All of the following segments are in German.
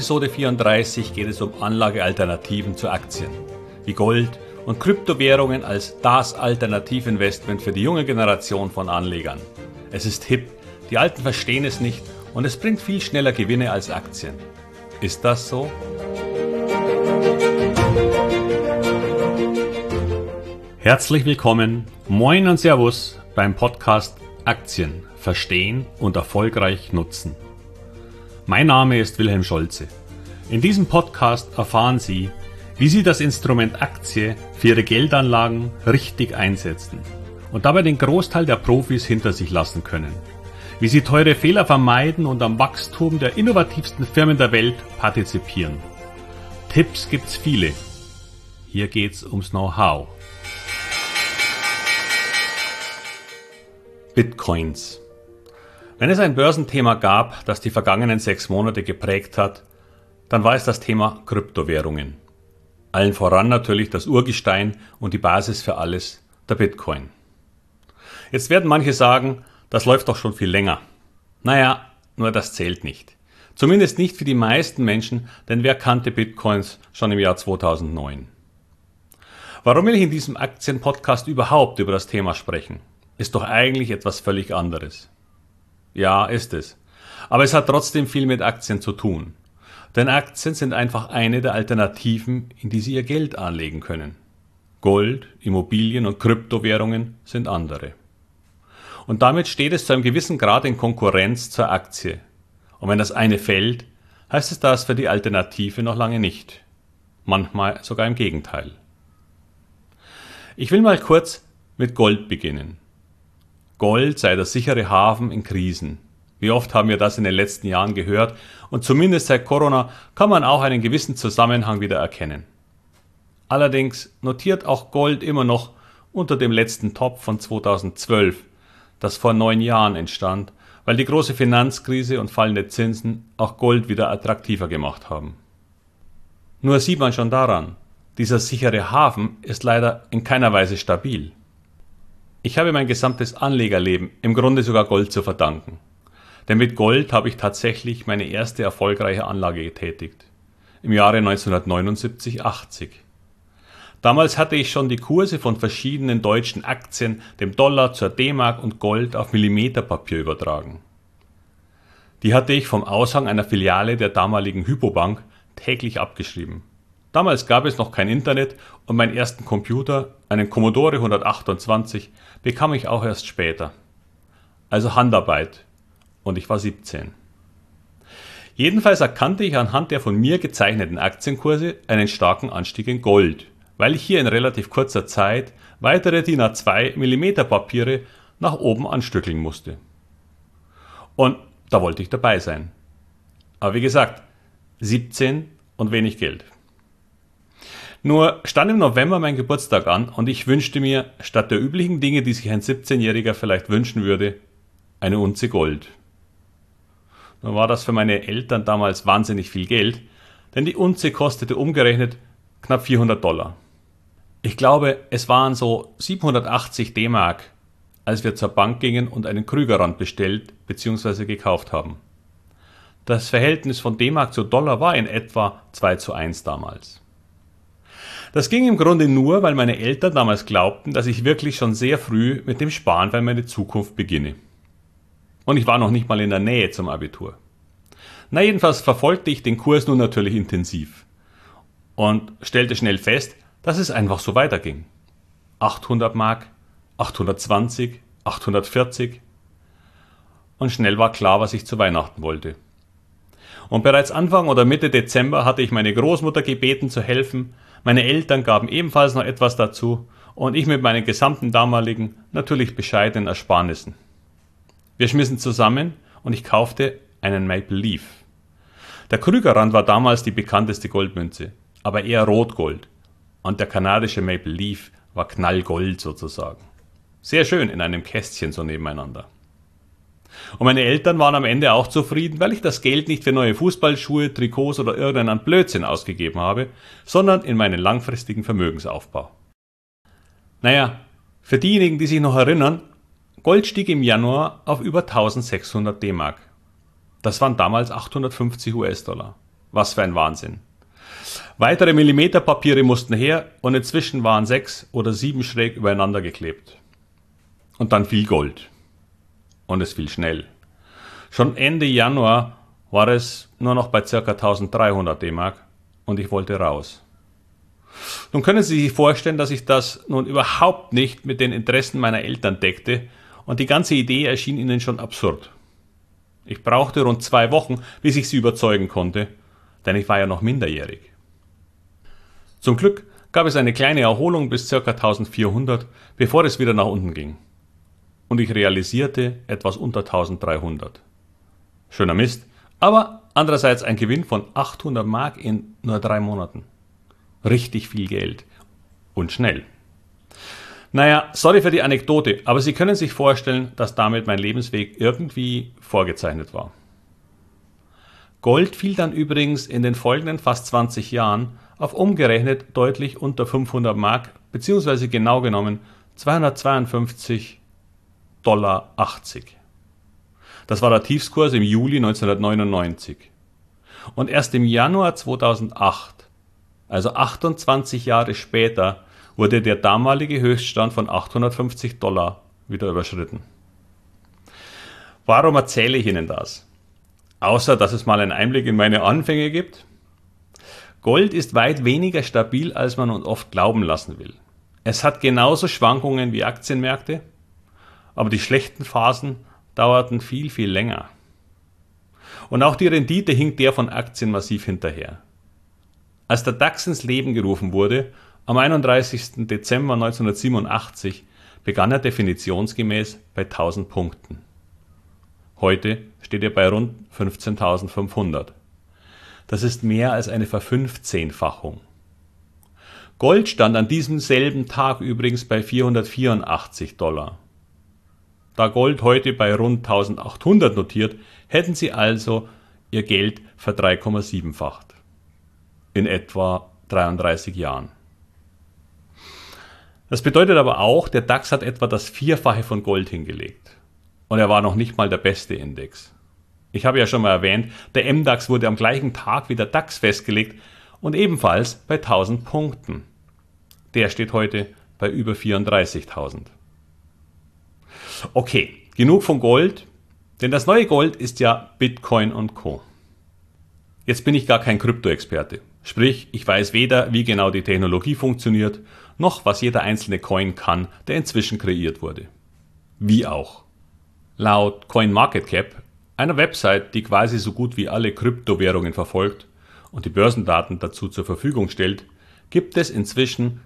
Episode 34 geht es um Anlagealternativen zu Aktien, wie Gold und Kryptowährungen als das Alternativinvestment für die junge Generation von Anlegern. Es ist hip, die Alten verstehen es nicht und es bringt viel schneller Gewinne als Aktien. Ist das so? Herzlich willkommen, moin und Servus beim Podcast Aktien verstehen und erfolgreich nutzen. Mein Name ist Wilhelm Scholze. In diesem Podcast erfahren Sie, wie Sie das Instrument Aktie für Ihre Geldanlagen richtig einsetzen und dabei den Großteil der Profis hinter sich lassen können. Wie Sie teure Fehler vermeiden und am Wachstum der innovativsten Firmen der Welt partizipieren. Tipps gibt's viele. Hier geht's ums Know-how. Bitcoins. Wenn es ein Börsenthema gab, das die vergangenen 6 Monate geprägt hat, dann war es das Thema Kryptowährungen. Allen voran natürlich das Urgestein und die Basis für alles, der Bitcoin. Jetzt werden manche sagen, das läuft doch schon viel länger. Naja, nur das zählt nicht. Zumindest nicht für die meisten Menschen, denn wer kannte Bitcoins schon im Jahr 2009? Warum will ich in diesem Aktienpodcast überhaupt über das Thema sprechen? Ist doch eigentlich etwas völlig anderes. Ja, ist es. Aber es hat trotzdem viel mit Aktien zu tun. Denn Aktien sind einfach eine der Alternativen, in die Sie Ihr Geld anlegen können. Gold, Immobilien und Kryptowährungen sind andere. Und damit steht es zu einem gewissen Grad in Konkurrenz zur Aktie. Und wenn das eine fällt, heißt es das für die Alternative noch lange nicht. Manchmal sogar im Gegenteil. Ich will mal kurz mit Gold beginnen. Gold sei der sichere Hafen in Krisen. Wie oft haben wir das in den letzten Jahren gehört und zumindest seit Corona kann man auch einen gewissen Zusammenhang wieder erkennen. Allerdings notiert auch Gold immer noch unter dem letzten Top von 2012, das vor 9 Jahren entstand, weil die große Finanzkrise und fallende Zinsen auch Gold wieder attraktiver gemacht haben. Nur sieht man schon daran, dieser sichere Hafen ist leider in keiner Weise stabil. Ich habe mein gesamtes Anlegerleben im Grunde sogar Gold zu verdanken. Denn mit Gold habe ich tatsächlich meine erste erfolgreiche Anlage getätigt. Im Jahre 1979/80. Damals hatte ich schon die Kurse von verschiedenen deutschen Aktien, dem Dollar zur D-Mark und Gold auf Millimeterpapier übertragen. Die hatte ich vom Aushang einer Filiale der damaligen Hypobank täglich abgeschrieben. Damals gab es noch kein Internet und meinen ersten Computer, einen Commodore 128, bekam ich auch erst später. Also Handarbeit. Und ich war 17. Jedenfalls erkannte ich anhand der von mir gezeichneten Aktienkurse einen starken Anstieg in Gold, weil ich hier in relativ kurzer Zeit weitere DIN A2 Millimeterpapiere nach oben anstückeln musste. Und da wollte ich dabei sein. Aber wie gesagt, 17 und wenig Geld. Nur stand im November mein Geburtstag an und ich wünschte mir, statt der üblichen Dinge, die sich ein 17-Jähriger vielleicht wünschen würde, eine Unze Gold. Nun war das für meine Eltern damals wahnsinnig viel Geld, denn die Unze kostete umgerechnet knapp $400. Ich glaube, es waren so 780 D-Mark, als wir zur Bank gingen und einen Krügerrand bestellt bzw. gekauft haben. Das Verhältnis von D-Mark zu Dollar war in etwa 2:1 damals. Das ging im Grunde nur, weil meine Eltern damals glaubten, dass ich wirklich schon sehr früh mit dem Sparen für meine Zukunft beginne. Und ich war noch nicht mal in der Nähe zum Abitur. Na, jedenfalls verfolgte ich den Kurs nun natürlich intensiv und stellte schnell fest, dass es einfach so weiterging. 800 Mark, 820, 840 und schnell war klar, was ich zu Weihnachten wollte. Und bereits Anfang oder Mitte Dezember hatte ich meine Großmutter gebeten zu helfen, meine Eltern gaben ebenfalls noch etwas dazu und ich mit meinen gesamten damaligen, natürlich bescheidenen Ersparnissen. Wir schmissen zusammen und ich kaufte einen Maple Leaf. Der Krügerrand war damals die bekannteste Goldmünze, aber eher Rotgold und der kanadische Maple Leaf war Knallgold sozusagen. Sehr schön in einem Kästchen so nebeneinander. Und meine Eltern waren am Ende auch zufrieden, weil ich das Geld nicht für neue Fußballschuhe, Trikots oder irgendeinen Blödsinn ausgegeben habe, sondern in meinen langfristigen Vermögensaufbau. Naja, für diejenigen, die sich noch erinnern, Gold stieg im Januar auf über 1600 D-Mark. Das waren damals 850 US-Dollar. Was für ein Wahnsinn. Weitere Millimeterpapiere mussten her und inzwischen waren 6 oder 7 schräg übereinander geklebt. Und dann fiel Gold. Und es fiel schnell. Schon Ende Januar war es nur noch bei ca. 1300 D-Mark und ich wollte raus. Nun können Sie sich vorstellen, dass ich das nun überhaupt nicht mit den Interessen meiner Eltern deckte und die ganze Idee erschien ihnen schon absurd. Ich brauchte rund 2 Wochen, bis ich sie überzeugen konnte, denn ich war ja noch minderjährig. Zum Glück gab es eine kleine Erholung bis ca. 1400, bevor es wieder nach unten ging. Und ich realisierte etwas unter 1300. Schöner Mist, aber andererseits ein Gewinn von 800 Mark in nur 3 Monaten. Richtig viel Geld. Und schnell. Naja, sorry für die Anekdote, aber Sie können sich vorstellen, dass damit mein Lebensweg irgendwie vorgezeichnet war. Gold fiel dann übrigens in den folgenden fast 20 Jahren auf umgerechnet deutlich unter 500 Mark, beziehungsweise genau genommen 252,80 $. Das war der Tiefskurs im Juli 1999. Und erst im Januar 2008, also 28 Jahre später, wurde der damalige Höchststand von 850 $ wieder überschritten. Warum erzähle ich Ihnen das? Außer, dass es mal einen Einblick in meine Anfänge gibt. Gold ist weit weniger stabil, als man uns oft glauben lassen will. Es hat genauso Schwankungen wie Aktienmärkte, aber die schlechten Phasen dauerten viel, viel länger. Und auch die Rendite hinkt der von Aktien massiv hinterher. Als der DAX ins Leben gerufen wurde, am 31. Dezember 1987, begann er definitionsgemäß bei 1000 Punkten. Heute steht er bei rund 15.500. Das ist mehr als eine Verfünfzehnfachung. Gold stand an diesem selben Tag übrigens bei 484 $. Da Gold heute bei rund 1800 notiert, hätten Sie also Ihr Geld ver3,7-facht. In etwa 33 Jahren. Das bedeutet aber auch, der DAX hat etwa das Vierfache von Gold hingelegt. Und er war noch nicht mal der beste Index. Ich habe ja schon mal erwähnt, der MDAX wurde am gleichen Tag wie der DAX festgelegt und ebenfalls bei 1000 Punkten. Der steht heute bei über 34.000. Okay, genug von Gold, denn das neue Gold ist ja Bitcoin und Co. Jetzt bin ich gar kein Krypto-Experte. Sprich, ich weiß weder, wie genau die Technologie funktioniert, noch was jeder einzelne Coin kann, der inzwischen kreiert wurde. Wie auch. Laut CoinMarketCap, einer Website, die quasi so gut wie alle Kryptowährungen verfolgt und die Börsendaten dazu zur Verfügung stellt, gibt es inzwischen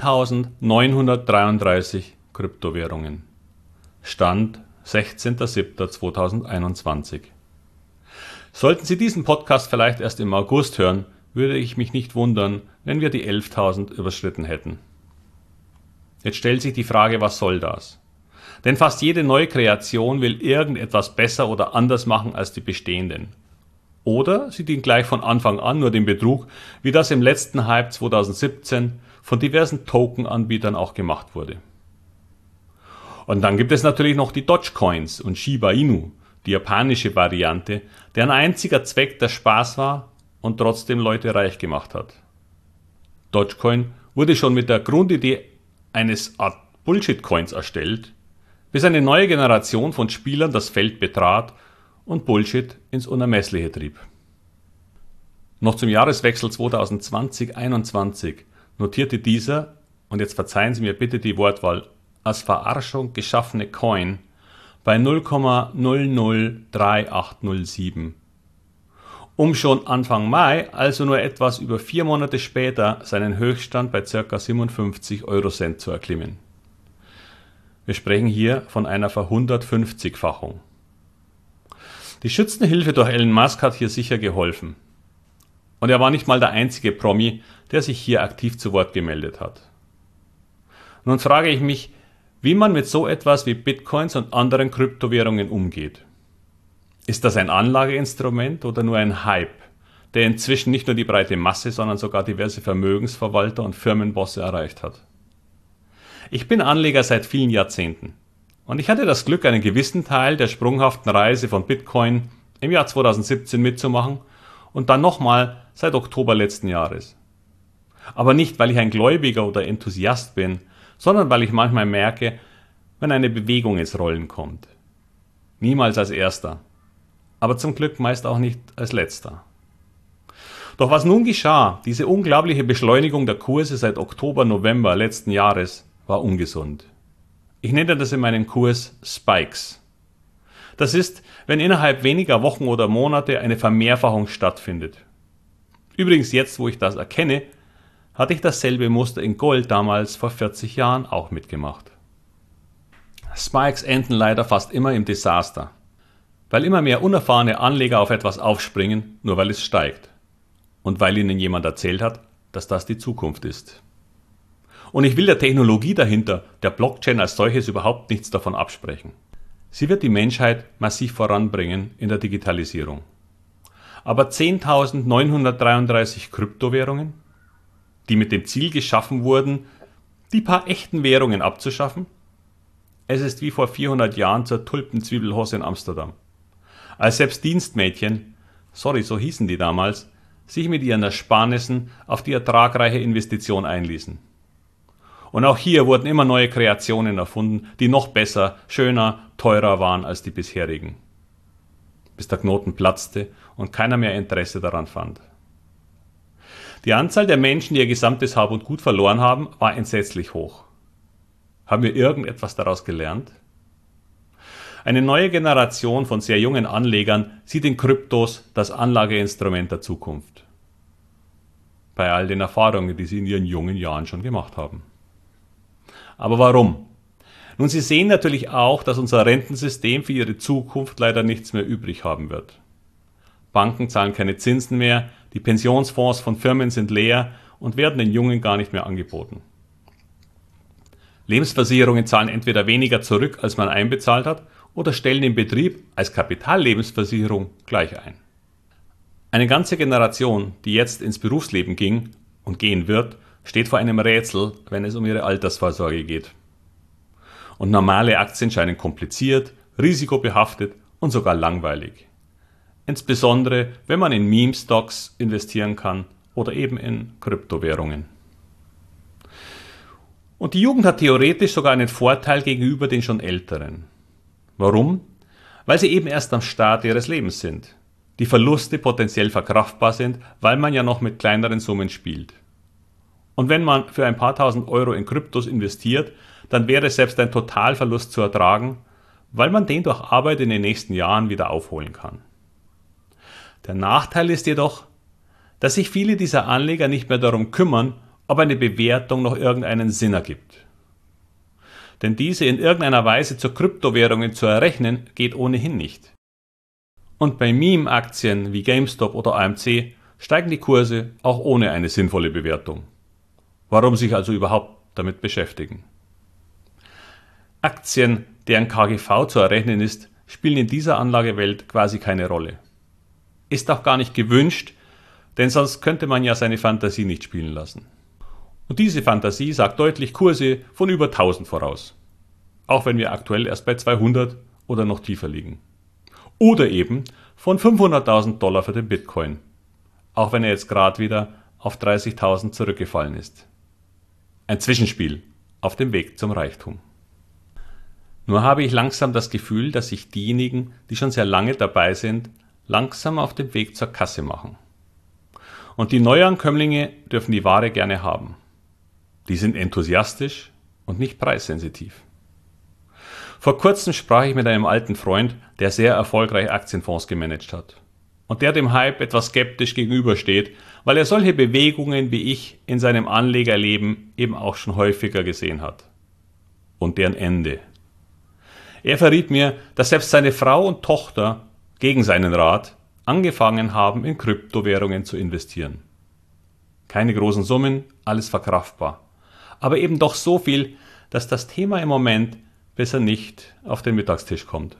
10.933 Kryptowährungen. Stand 16.07.2021. Sollten Sie diesen Podcast vielleicht erst im August hören, würde ich mich nicht wundern, wenn wir die 11.000 überschritten hätten. Jetzt stellt sich die Frage, was soll das? Denn fast jede neue Kreation will irgendetwas besser oder anders machen als die bestehenden. Oder sie dient gleich von Anfang an nur dem Betrug, wie das im letzten Hype 2017 von diversen Token-Anbietern auch gemacht wurde. Und dann gibt es natürlich noch die Dogecoins und Shiba Inu, die japanische Variante, deren einziger Zweck der Spaß war und trotzdem Leute reich gemacht hat. Dogecoin wurde schon mit der Grundidee eines Art Bullshit-Coins erstellt, bis eine neue Generation von Spielern das Feld betrat und Bullshit ins Unermessliche trieb. Noch zum Jahreswechsel 2020/21 notierte dieser, und jetzt verzeihen Sie mir bitte die Wortwahl, als Verarschung geschaffene Coin bei 0,003807, um schon Anfang Mai, also nur etwas über 4 Monate später, seinen Höchststand bei ca. 57 Eurocent zu erklimmen. Wir sprechen hier von einer Ver150-fachung. Die Schützenhilfe durch Elon Musk hat hier sicher geholfen. Und er war nicht mal der einzige Promi, der sich hier aktiv zu Wort gemeldet hat. Nun frage ich mich, wie man mit so etwas wie Bitcoins und anderen Kryptowährungen umgeht. Ist das ein Anlageinstrument oder nur ein Hype, der inzwischen nicht nur die breite Masse, sondern sogar diverse Vermögensverwalter und Firmenbosse erreicht hat? Ich bin Anleger seit vielen Jahrzehnten und ich hatte das Glück, einen gewissen Teil der sprunghaften Reise von Bitcoin im Jahr 2017 mitzumachen und dann nochmal seit Oktober letzten Jahres. Aber nicht, weil ich ein Gläubiger oder Enthusiast bin, sondern weil ich manchmal merke, wenn eine Bewegung ins Rollen kommt. Niemals als erster, aber zum Glück meist auch nicht als letzter. Doch was nun geschah, diese unglaubliche Beschleunigung der Kurse seit Oktober, November letzten Jahres, war ungesund. Ich nenne das in meinem Kurs Spikes. Das ist, wenn innerhalb weniger Wochen oder Monate eine Vermehrfachung stattfindet. Übrigens jetzt, wo ich das erkenne, hatte ich dasselbe Muster in Gold damals vor 40 Jahren auch mitgemacht. Spikes enden leider fast immer im Desaster, weil immer mehr unerfahrene Anleger auf etwas aufspringen, nur weil es steigt und weil ihnen jemand erzählt hat, dass das die Zukunft ist. Und ich will der Technologie dahinter, der Blockchain als solches, überhaupt nichts davon absprechen. Sie wird die Menschheit massiv voranbringen in der Digitalisierung. Aber 10.933 Kryptowährungen, die mit dem Ziel geschaffen wurden, die paar echten Währungen abzuschaffen? Es ist wie vor 400 Jahren zur Tulpenzwiebelhose in Amsterdam. Als selbst Dienstmädchen, so hießen die damals, sich mit ihren Ersparnissen auf die ertragreiche Investition einließen. Und auch hier wurden immer neue Kreationen erfunden, die noch besser, schöner, teurer waren als die bisherigen. Bis der Knoten platzte und keiner mehr Interesse daran fand. Die Anzahl der Menschen, die ihr gesamtes Hab und Gut verloren haben, war entsetzlich hoch. Haben wir irgendetwas daraus gelernt? Eine neue Generation von sehr jungen Anlegern sieht in Kryptos das Anlageinstrument der Zukunft. Bei all den Erfahrungen, die sie in ihren jungen Jahren schon gemacht haben. Aber warum? Nun, sie sehen natürlich auch, dass unser Rentensystem für ihre Zukunft leider nichts mehr übrig haben wird. Banken zahlen keine Zinsen mehr, die Pensionsfonds von Firmen sind leer und werden den Jungen gar nicht mehr angeboten. Lebensversicherungen zahlen entweder weniger zurück, als man einbezahlt hat, oder stellen den Betrieb als Kapitallebensversicherung gleich ein. Eine ganze Generation, die jetzt ins Berufsleben ging und gehen wird, steht vor einem Rätsel, wenn es um ihre Altersvorsorge geht. Und normale Aktien scheinen kompliziert, risikobehaftet und sogar langweilig. Insbesondere, wenn man in Meme-Stocks investieren kann oder eben in Kryptowährungen. Und die Jugend hat theoretisch sogar einen Vorteil gegenüber den schon Älteren. Warum? Weil sie eben erst am Start ihres Lebens sind. Die Verluste potenziell verkraftbar sind, weil man ja noch mit kleineren Summen spielt. Und wenn man für ein paar tausend Euro in Kryptos investiert, dann wäre selbst ein Totalverlust zu ertragen, weil man den durch Arbeit in den nächsten Jahren wieder aufholen kann. Der Nachteil ist jedoch, dass sich viele dieser Anleger nicht mehr darum kümmern, ob eine Bewertung noch irgendeinen Sinn ergibt. Denn diese in irgendeiner Weise zu Kryptowährungen zu errechnen, geht ohnehin nicht. Und bei Meme-Aktien wie GameStop oder AMC steigen die Kurse auch ohne eine sinnvolle Bewertung. Warum sich also überhaupt damit beschäftigen? Aktien, deren KGV zu errechnen ist, spielen in dieser Anlagewelt quasi keine Rolle. Ist auch gar nicht gewünscht, denn sonst könnte man ja seine Fantasie nicht spielen lassen. Und diese Fantasie sagt deutlich Kurse von über 1000 voraus. Auch wenn wir aktuell erst bei 200 oder noch tiefer liegen. Oder eben von 500.000 Dollar für den Bitcoin. Auch wenn er jetzt gerade wieder auf 30.000 zurückgefallen ist. Ein Zwischenspiel auf dem Weg zum Reichtum. Nur habe ich langsam das Gefühl, dass sich diejenigen, die schon sehr lange dabei sind, langsam auf dem Weg zur Kasse machen. Und die Neuankömmlinge dürfen die Ware gerne haben. Die sind enthusiastisch und nicht preissensitiv. Vor kurzem sprach ich mit einem alten Freund, der sehr erfolgreich Aktienfonds gemanagt hat. Und der dem Hype etwas skeptisch gegenübersteht, weil er solche Bewegungen wie ich in seinem Anlegerleben eben auch schon häufiger gesehen hat. Und deren Ende. Er verriet mir, dass selbst seine Frau und Tochter gegen seinen Rat angefangen haben, in Kryptowährungen zu investieren. Keine großen Summen, alles verkraftbar. Aber eben doch so viel, dass das Thema im Moment besser nicht auf den Mittagstisch kommt.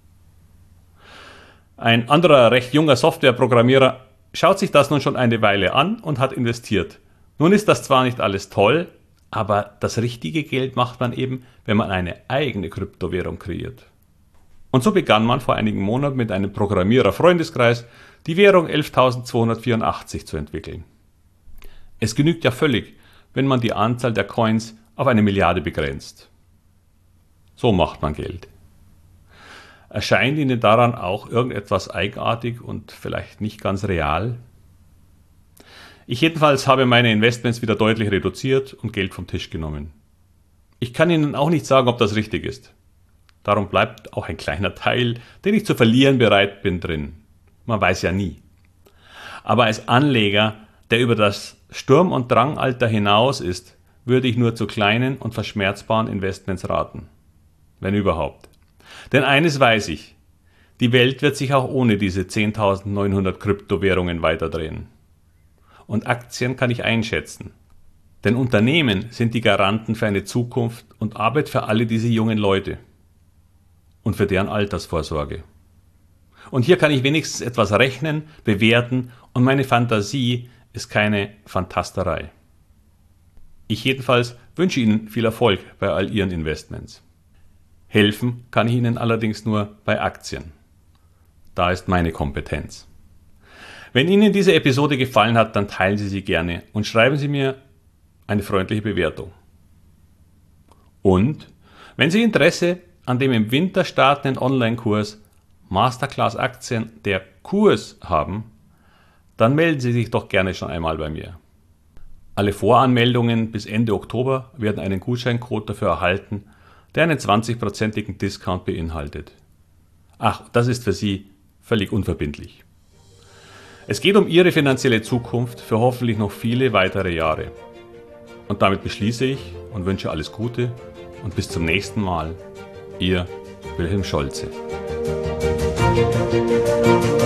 Ein anderer recht junger Softwareprogrammierer schaut sich das nun schon eine Weile an und hat investiert. Nun ist das zwar nicht alles toll, aber das richtige Geld macht man eben, wenn man eine eigene Kryptowährung kreiert. Und so begann man vor einigen Monaten mit einem Programmierer-Freundeskreis die Währung 11.284 zu entwickeln. Es genügt ja völlig, wenn man die Anzahl der Coins auf 1 Milliarde begrenzt. So macht man Geld. Erscheint Ihnen daran auch irgendetwas eigenartig und vielleicht nicht ganz real? Ich jedenfalls habe meine Investments wieder deutlich reduziert und Geld vom Tisch genommen. Ich kann Ihnen auch nicht sagen, ob das richtig ist. Darum bleibt auch ein kleiner Teil, den ich zu verlieren bereit bin, drin. Man weiß ja nie. Aber als Anleger, der über das Sturm- und Drangalter hinaus ist, würde ich nur zu kleinen und verschmerzbaren Investments raten. Wenn überhaupt. Denn eines weiß ich, die Welt wird sich auch ohne diese 10.900 Kryptowährungen weiterdrehen. Und Aktien kann ich einschätzen. Denn Unternehmen sind die Garanten für eine Zukunft und Arbeit für alle diese jungen Leute. Und für deren Altersvorsorge. Und hier kann ich wenigstens etwas rechnen, bewerten und meine Fantasie ist keine Fantasterei. Ich jedenfalls wünsche Ihnen viel Erfolg bei all Ihren Investments. Helfen kann ich Ihnen allerdings nur bei Aktien. Da ist meine Kompetenz. Wenn Ihnen diese Episode gefallen hat, dann teilen Sie sie gerne und schreiben Sie mir eine freundliche Bewertung. Und wenn Sie Interesse an dem im Winter startenden Online-Kurs Masterclass Aktien der Kurs haben, dann melden Sie sich doch gerne schon einmal bei mir. Alle Voranmeldungen bis Ende Oktober werden einen Gutscheincode dafür erhalten, der einen 20%igen Discount beinhaltet. Ach, das ist für Sie völlig unverbindlich. Es geht um Ihre finanzielle Zukunft für hoffentlich noch viele weitere Jahre. Und damit beschließe ich und wünsche alles Gute und bis zum nächsten Mal. Ihr Wilhelm Scholze.